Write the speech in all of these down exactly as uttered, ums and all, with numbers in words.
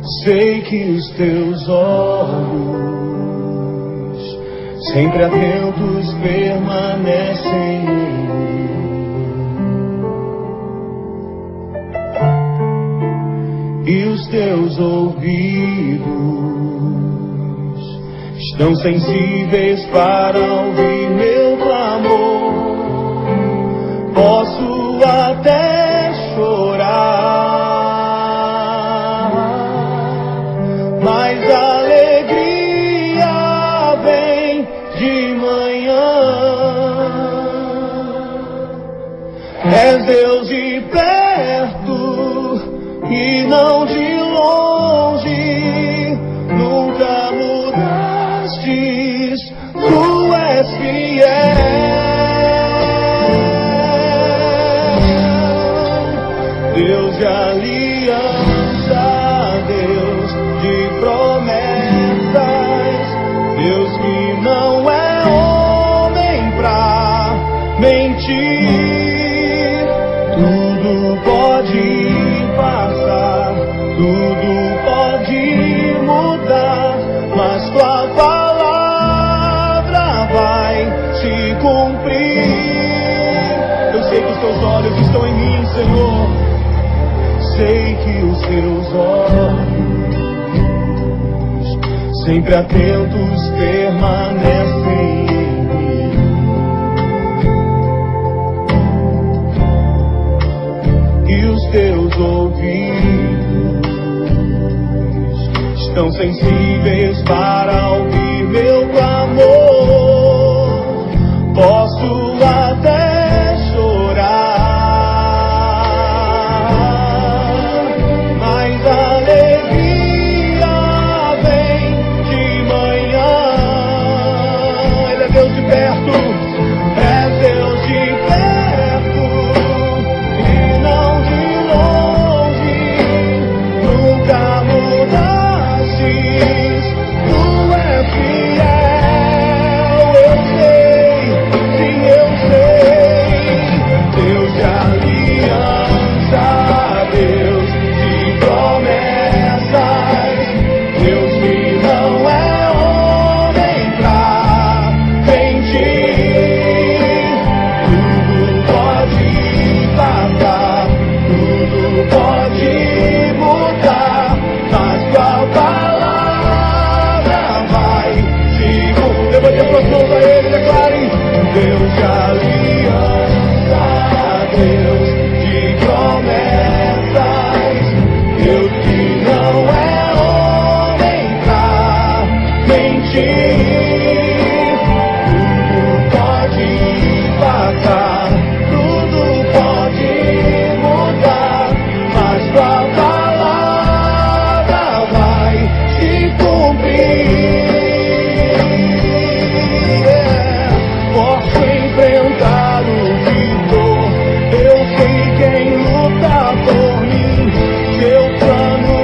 Sei que os teus olhos, sempre atentos, permanecem em mim. E os teus ouvidos estão sensíveis para ouvir meu clamor. Posso até chorar, mas a alegria vem de manhã. És Deus de perto e não de longe, nunca mudastes, tu és fiel. Deus de aliança, Deus de promessas, Deus que não é homem pra mentir. Tudo pode passar, tudo pode mudar, mas tua palavra vai se cumprir. Eu sei que os teus olhos estão em mim, Senhor. Sei que os teus olhos, sempre atentos, permanecem em mim. E os teus ouvidos estão sensíveis para ouvir meu clamor. Posso até chorar, mas a alegria vem de manhã. Ele é Deus de perto, é Deus de perto e não de longe, nunca mudastes, tu és fiel. Eu sei, sim eu sei, Deus de aliança, Deus de promessas, Deus que não é homem pra mentir. Tudo pode passar, tudo pode mudar, mas tua palavra vai se cumprir. Levante as suas mãos a Ele, declare: Deus de aliança, Deus de promessas, Deus que não é homem pra mentir. Tudo pode passar, tudo pode mudar, mas tua palavra vai se cumprir. Posso enfrentar o que for, eu sei quem luta por mim. Seu plano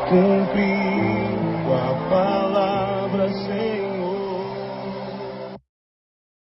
cumpriu a palavra.